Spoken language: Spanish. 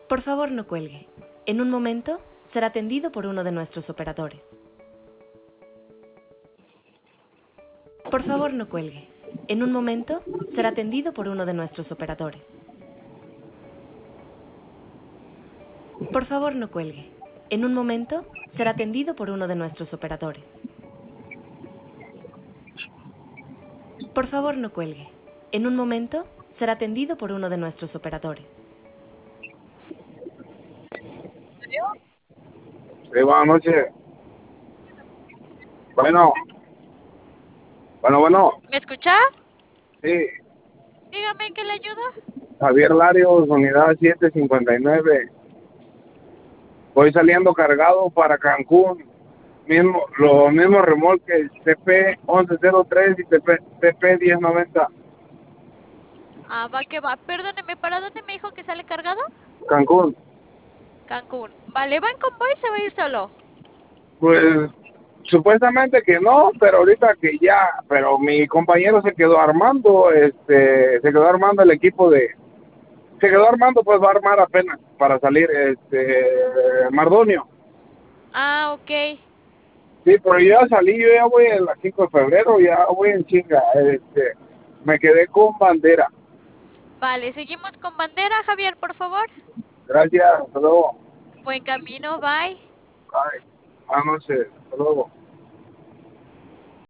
Por favor, no cuelgue. En un momento será atendido por uno de nuestros operadores. Por favor, no cuelgue. En un momento será atendido por uno de nuestros operadores. Por favor, no cuelgue. En un momento será atendido por uno de nuestros operadores. Por favor, no cuelgue. En un momento será atendido por uno de nuestros operadores. Sí, buenas noches. Bueno, bueno. ¿Me escucha? Sí, Dígame, ¿en qué le ayudo? Javier Larios, unidad 759. Voy saliendo cargado para Cancún. Los mismos remolques TP 1103 y TP 1090. Ah, va que va. Perdóneme, ¿para dónde me dijo que sale cargado? Cancún. Cancún. Vale, ¿va en convoy o se va a ir solo? Pues supuestamente que no, pero ahorita que ya, pero mi compañero se quedó armando, se quedó armando el equipo se quedó armando, pues va a armar apenas para salir, Mardonio. Ah, ok. Sí, pero yo ya salí, yo ya voy el 5 de febrero, ya voy en chinga, me quedé con bandera. Vale, seguimos con bandera, Javier, por favor. Gracias, hasta luego. Buen camino, bye. Bye. Buenas noches, hasta luego.